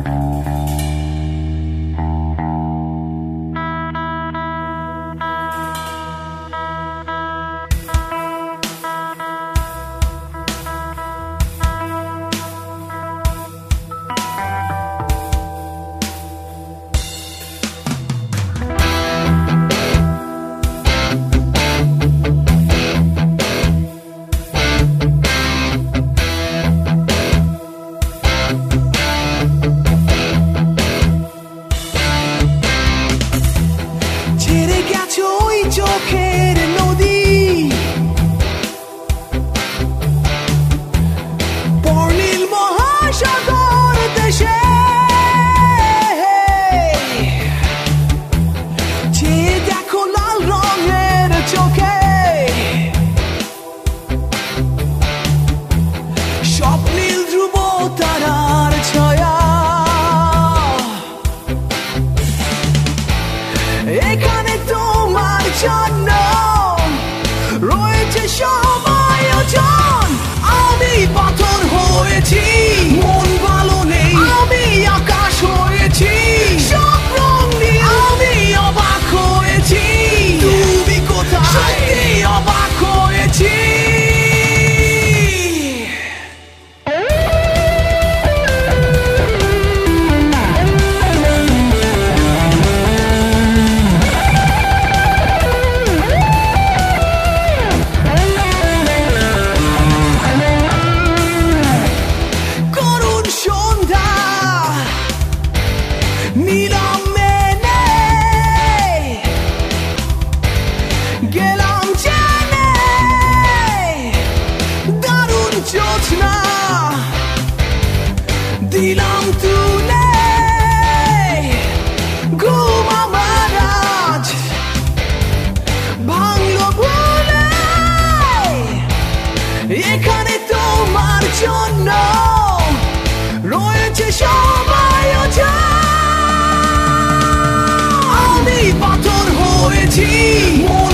চোখের নদী পর্ণিল মহাসাগর দেশে চেয়ে দেখো লাল রঙের চোখে স্বপ্নীল ধ্রুব তারার ছায়া এখানে তোমার জন্য রয়েছে সব আয়োজন আমি পাথর হয়েছি মন ভালো নেই আমি আকাশ হয়েছি সব রং নিয়ে আমি অবাক হয়েছি তুমি কোথায় সত্যি অবাক হয়েছি নিলাম মেনে গেলাম জেনে দারুণ জোছনা দিলাম তুলে ঘুম আমার আজ ভাঙলো ভুলে এখানে তোমার জন্য রয়েছে সব আয়োজন আমি পাথর হয়েছি